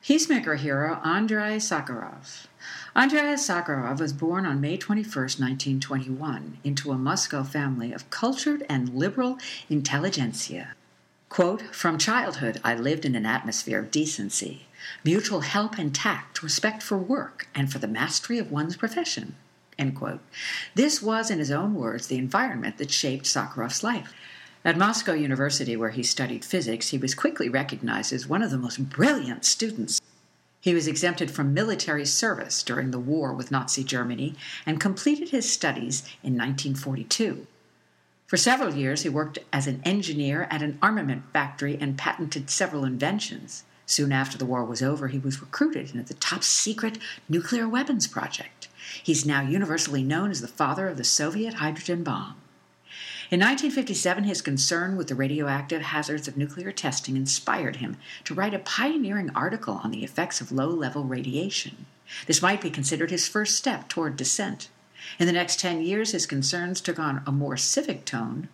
Peacemaker hero Andrei Sakharov. Andrei Sakharov was born on May 21, 1921, into a Moscow family of cultured and liberal intelligentsia. Quote, "From childhood, I lived in an atmosphere of decency, mutual help and tact, respect for work, and for the mastery of one's profession." End quote. This was, in his own words, the environment that shaped Sakharov's life. At Moscow University, where he studied physics, he was quickly recognized as one of the most brilliant students. He was exempted from military service during the war with Nazi Germany and completed his studies in 1942. For several years, he worked as an engineer at an armament factory and patented several inventions. Soon after the war was over, he was recruited into the top-secret nuclear weapons project. He's now universally known as the father of the Soviet hydrogen bomb. In 1957, his concern with the radioactive hazards of nuclear testing inspired him to write a pioneering article on the effects of low-level radiation. This might be considered his first step toward dissent. In the next 10 years, his concerns took on a more civic tone.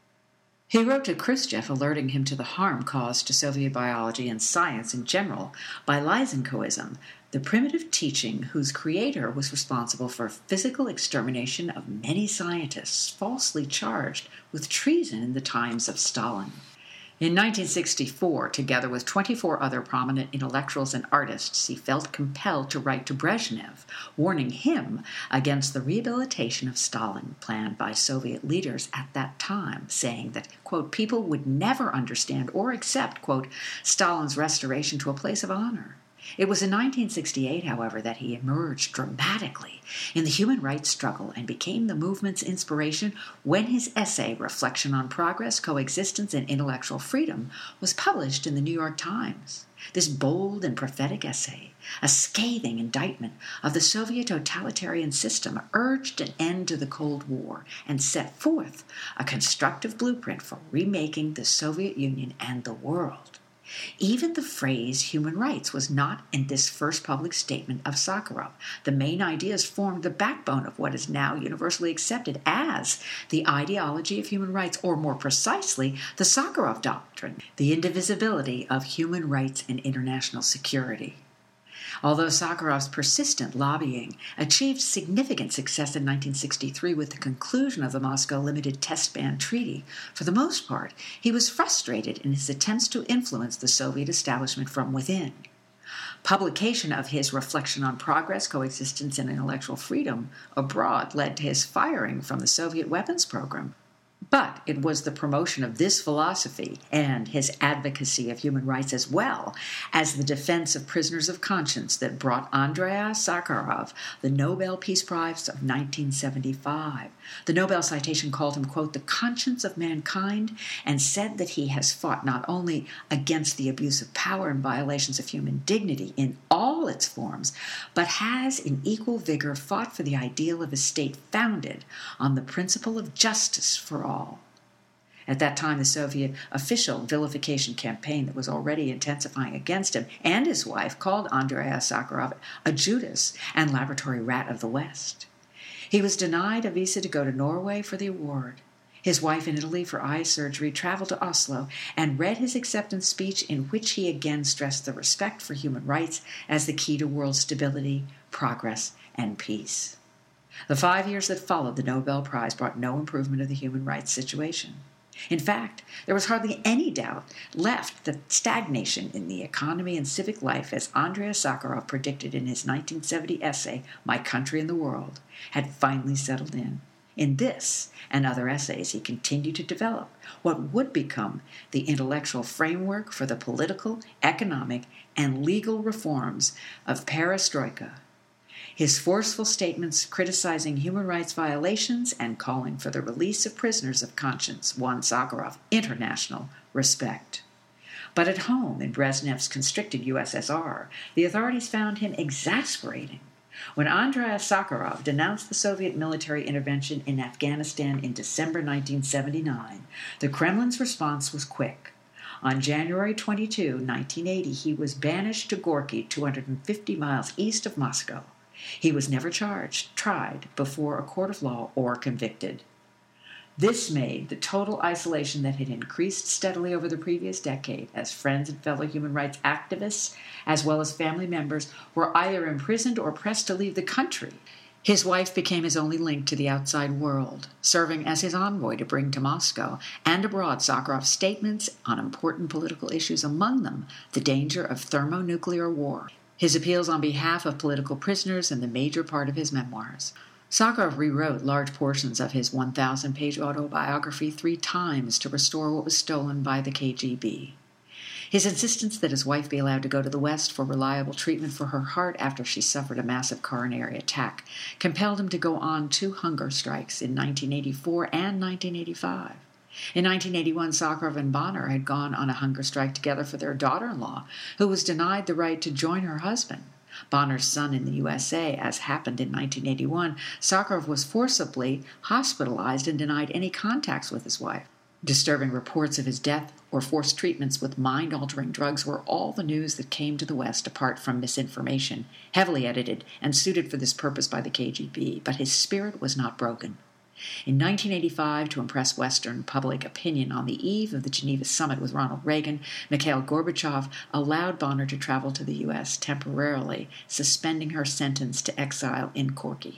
He wrote to Khrushchev alerting him to the harm caused to Soviet biology and science in general by Lysenkoism, the primitive teaching whose creator was responsible for physical extermination of many scientists falsely charged with treason in the times of Stalin. In 1964, together with 24 other prominent intellectuals and artists, he felt compelled to write to Brezhnev, warning him against the rehabilitation of Stalin planned by Soviet leaders at that time, saying that, quote, "people would never understand or accept," quote, "Stalin's restoration to a place of honor." It was in 1968, however, that he emerged dramatically in the human rights struggle and became the movement's inspiration when his essay, Reflection on Progress, Coexistence, and Intellectual Freedom, was published in the New York Times. This bold and prophetic essay, a scathing indictment of the Soviet totalitarian system, urged an end to the Cold War and set forth a constructive blueprint for remaking the Soviet Union and the world. Even the phrase human rights was not in this first public statement of Sakharov. The main ideas formed the backbone of what is now universally accepted as the ideology of human rights, or more precisely, the Sakharov doctrine, the indivisibility of human rights and international security. Although Sakharov's persistent lobbying achieved significant success in 1963 with the conclusion of the Moscow Limited Test Ban Treaty, for the most part, he was frustrated in his attempts to influence the Soviet establishment from within. Publication of his Reflection on Progress, Coexistence, and Intellectual Freedom abroad led to his firing from the Soviet weapons program. But it was the promotion of this philosophy and his advocacy of human rights, as well as the defense of prisoners of conscience, that brought Andrei Sakharov the Nobel Peace Prize of 1975. The Nobel citation called him, quote, "the conscience of mankind," and said that he has fought not only against the abuse of power and violations of human dignity in all its forms, but has in equal vigor fought for the ideal of a state founded on the principle of justice for all. At that time, the Soviet official vilification campaign that was already intensifying against him and his wife called Andrei Sakharov a Judas and laboratory rat of the West. He was denied a visa to go to Norway for the award. His wife in Italy for eye surgery traveled to Oslo and read his acceptance speech, in which he again stressed the respect for human rights as the key to world stability, progress, and peace. The 5 years that followed the Nobel Prize brought no improvement of the human rights situation. In fact, there was hardly any doubt left that stagnation in the economy and civic life, as Andrei Sakharov predicted in his 1970 essay, My Country and the World, had finally settled in. In this and other essays, he continued to develop what would become the intellectual framework for the political, economic, and legal reforms of perestroika. His forceful statements criticizing human rights violations and calling for the release of prisoners of conscience won Sakharov international respect. But at home, in Brezhnev's constricted USSR, the authorities found him exasperating. When Andrei Sakharov denounced the Soviet military intervention in Afghanistan in December 1979, the Kremlin's response was quick. On January 22, 1980, he was banished to Gorky, 250 miles east of Moscow. He was never charged, tried before a court of law, or convicted. This made the total isolation that had increased steadily over the previous decade as friends and fellow human rights activists, as well as family members, were either imprisoned or pressed to leave the country. His wife became his only link to the outside world, serving as his envoy to bring to Moscow and abroad Sakharov's statements on important political issues, among them the danger of thermonuclear war, his appeals on behalf of political prisoners, and the major part of his memoirs. Sakharov rewrote large portions of his 1,000-page autobiography 3 times to restore what was stolen by the KGB. His insistence that his wife be allowed to go to the West for reliable treatment for her heart after she suffered a massive coronary attack compelled him to go on 2 hunger strikes in 1984 and 1985. In 1981, Sakharov and Bonner had gone on a hunger strike together for their daughter-in-law, who was denied the right to join her husband. Bonner's son in the USA, as happened in 1981, Sakharov was forcibly hospitalized and denied any contacts with his wife. Disturbing reports of his death or forced treatments with mind-altering drugs were all the news that came to the West apart from misinformation, heavily edited and suited for this purpose by the KGB, but his spirit was not broken. In 1985, to impress Western public opinion on the eve of the Geneva summit with Ronald Reagan, Mikhail Gorbachev allowed Bonner to travel to the U.S., temporarily suspending her sentence to exile in Corky.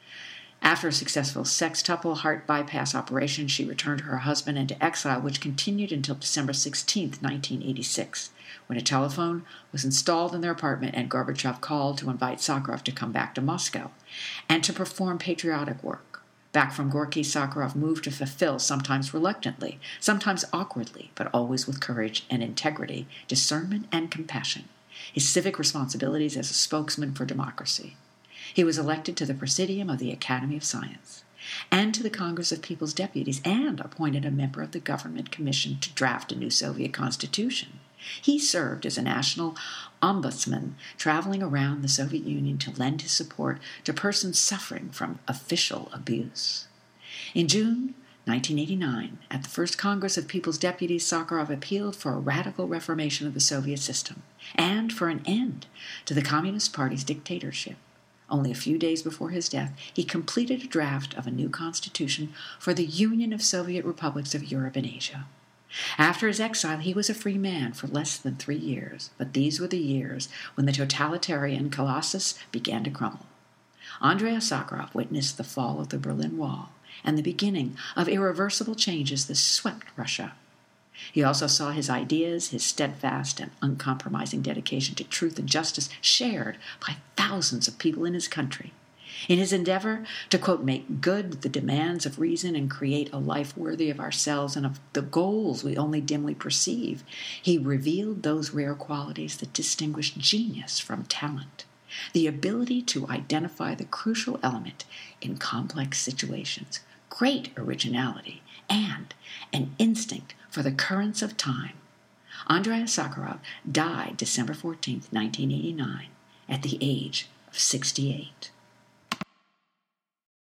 After a successful sextuple heart bypass operation, she returned her husband into exile, which continued until December 16, 1986, when a telephone was installed in their apartment and Gorbachev called to invite Sakharov to come back to Moscow and to perform patriotic work. Back from Gorky, Sakharov moved to fulfill, sometimes reluctantly, sometimes awkwardly, but always with courage and integrity, discernment and compassion, his civic responsibilities as a spokesman for democracy. He was elected to the Presidium of the Academy of Science and to the Congress of People's Deputies and appointed a member of the Government Commission to draft a new Soviet constitution. He served as a national ombudsman, traveling around the Soviet Union to lend his support to persons suffering from official abuse. In June 1989, at the First Congress of People's Deputies, Sakharov appealed for a radical reformation of the Soviet system and for an end to the Communist Party's dictatorship. Only a few days before his death, he completed a draft of a new constitution for the Union of Soviet Republics of Europe and Asia. After his exile, he was a free man for less than 3 years, but these were the years when the totalitarian colossus began to crumble. Andrei Sakharov witnessed the fall of the Berlin Wall and the beginning of irreversible changes that swept Russia. He also saw his ideas, his steadfast and uncompromising dedication to truth and justice shared by thousands of people in his country. In his endeavor to, quote, make good the demands of reason and create a life worthy of ourselves and of the goals we only dimly perceive, he revealed those rare qualities that distinguish genius from talent, the ability to identify the crucial element in complex situations, great originality, and an instinct for the currents of time. Andrei Sakharov died December 14, 1989, at the age of 68.